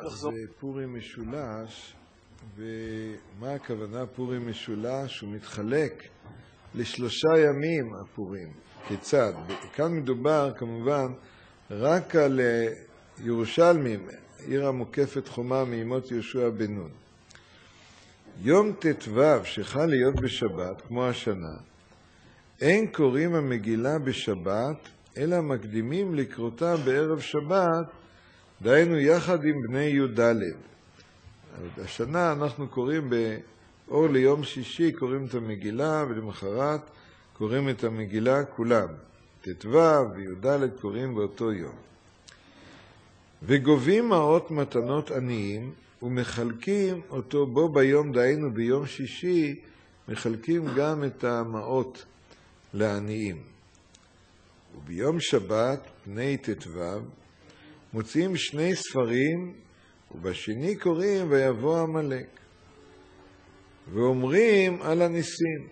זה פורים משולש, ומה הכוונה פורים משולש? הוא מתחלק לשלושה ימים הפורים. כיצד? כאן מדובר כמובן רק על ירושלמים, עיר המוקפת חומה מימות יהושע בן נון. יום ט"ו שחל להיות בשבת, כמו השנה, אין קוראים המגילה בשבת, אלא מקדימים לקרותה בערב שבת, דהיינו יחד עם בני י"ד. השנה אנחנו קוראים באור ליום שישי, קוראים את המגילה, ולמחרת קוראים את המגילה כולם. ט"ו וי"ד קוראים באותו יום. וגובים מעות מתנות עניים, ומחלקים אותו בו ביום, דהיינו ביום שישי, מחלקים גם את המעות לעניים. וביום שבת, פני ט"ו, מוציאים שני ספרים, ובשני קוראים ויבוא עמלק. ואומרים על הניסים,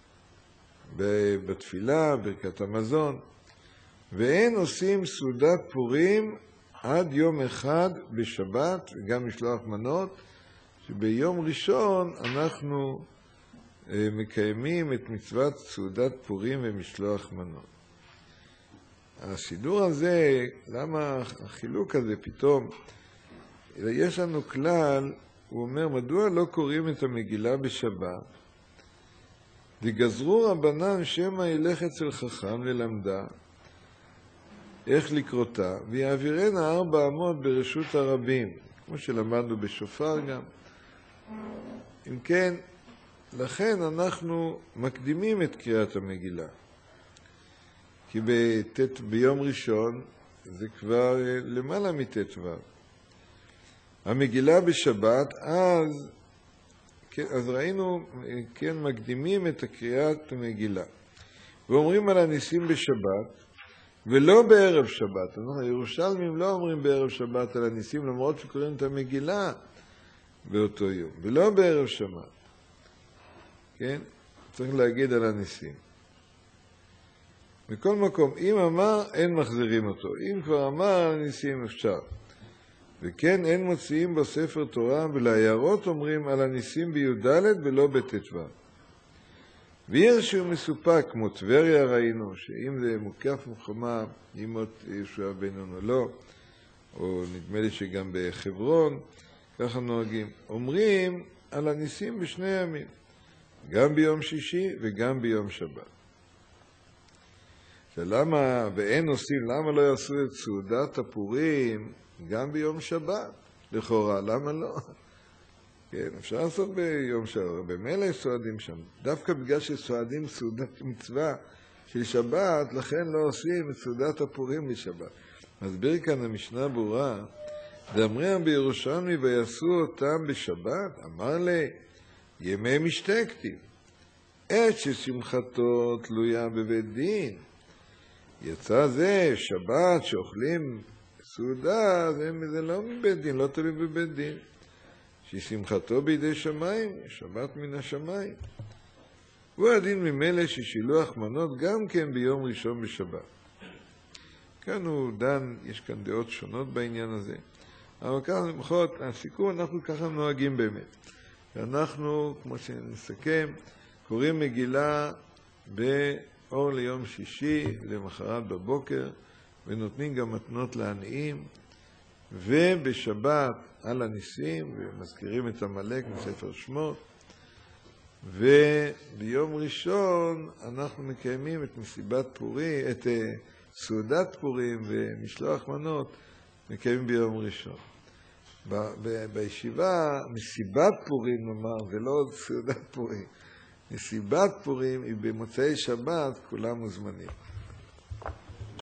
בתפילה, ברכת המזון. ואין עושים סעודת פורים עד יום אחד בשבת, וגם משלוח מנות, שביום ראשון אנחנו מקיימים את מצוות סעודת פורים ומשלוח מנות. הסידור הזה, למה החילוק הזה פתאום? יש לנו כלל, הוא אומר, מדוע לא קוראים את המגילה בשבת? וגזרו רבנן שמא ילך אצל חכם ללמדה, איך לקרותה, ויעבירנה 400 ברשות הרבים, כמו שלמדנו בשופר גם. אם כן, לכן אנחנו מקדימים את קריאת המגילה. כי ביום ראשון זה כבר למעלה מט"ו. המגילה בשבת, אז ראינו, כן, מקדימים את קריאת המגילה. ואומרים על הניסים בשבת, ולא בערב שבת. הירושלמים לא אומרים בערב שבת על הניסים, למרות שקוראים את המגילה באותו יום. ולא בערב שבת. כן? צריך להגיד על הניסים. מכל מקום, אם אמר, אין מחזירים אותו. אם כבר אמר על הניסים, אפשר. וכן, אין מוציאים בו ספר תורה, ולעיירות אומרים על הניסים בי"ד ולא בט"ו. ועיר שהוא מסופק, כמו טבריה ראינו, שאם זה מוקף מחומה, ימות יהושע בן נון או לא, או נדמה לי שגם בחברון, ככה נוהגים. אומרים על הניסים בשני ימים, גם ביום שישי וגם ביום שבת. למה, ואין עושים, למה לא יעשו את סעודת הפורים גם ביום שבת? לכאורה, למה לא? כן, אפשר לעשות ביום שבת, במילא סועדים שם. דווקא בגלל שסועדים סעודת מצווה של שבת, לכן לא עושים את סעודת הפורים לשבת. מסביר כאן המשנה ברורה, דאמרם בירושלמי ויעשו אותם בשבת, אמר לי, ימי משתה כתיב. עת ששמחתו תלויה בבית דין. יצא זה שבת שאוכלים סעודה, זה לא מבית דין, לא תלוי בבית דין. ששמחתו בידי שמיים, שבת מן השמיים. הוא הדין ממילא ששילוח מנות גם כן ביום ראשון בשבת. כאן הוא דן, יש כאן דעות שונות בעניין הזה. אבל כאן למחות, הסיכום אנחנו ככה נוהגים באמת. ואנחנו, כמו שנסכם, קוראים מגילה באור ליום שישי, למחרת בבוקר, ונותנים גם מתנות לעניים, ובשבת על הניסים, ומזכירים את עמלק מספר שמות, וביום ראשון אנחנו מקיימים את מסיבת פורים, את סעודת פורים ומשלוח מנות, מקיימים ביום ראשון. בישיבה, מסיבת פורים נאמר, זה לא עוד סעודת פורים. מסיבת פורים היא במוצאי שבת, כולם מוזמנים.